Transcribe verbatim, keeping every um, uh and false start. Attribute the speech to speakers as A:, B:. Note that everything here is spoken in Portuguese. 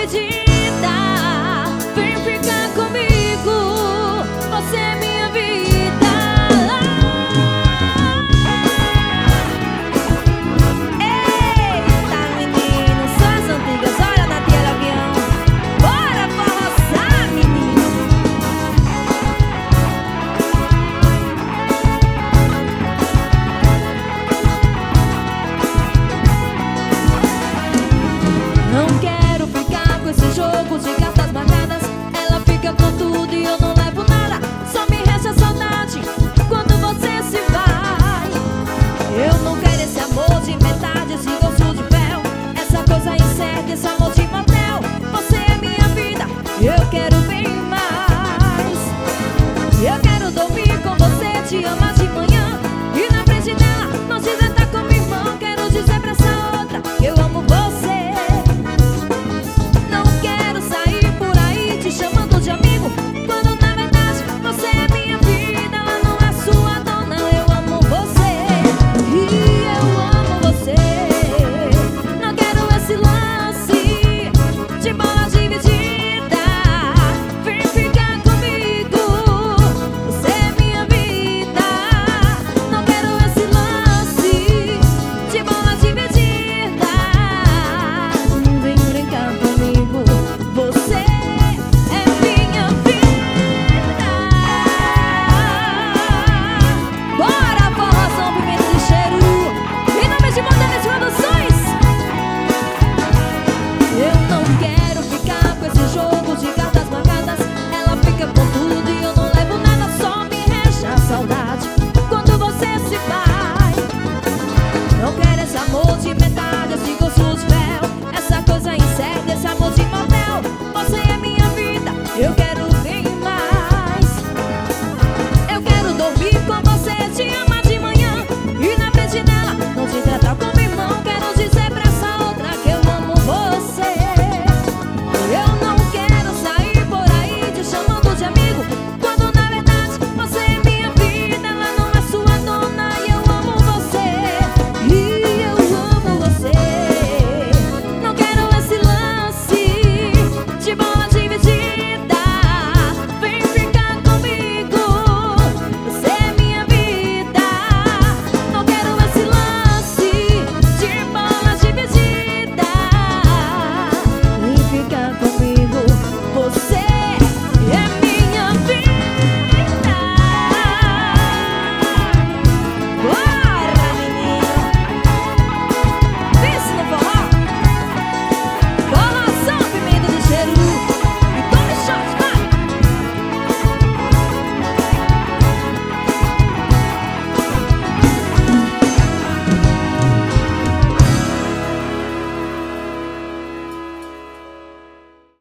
A: despedida. Vem ficar comigo, você é minha vida. Eita, menino, só as antigas, olha na tela avião. Bora forroçar, menino. Não quero ficar com esse jogo de cartas marcadas. Ela fica com tudo e eu não levo nada. Só me resta saudade quando você se vai. Eu não quero esse amor de metade, esse gosto de fel, essa coisa incerta, esse amor de motel. Você é minha vida, eu quero bem mais. Eu quero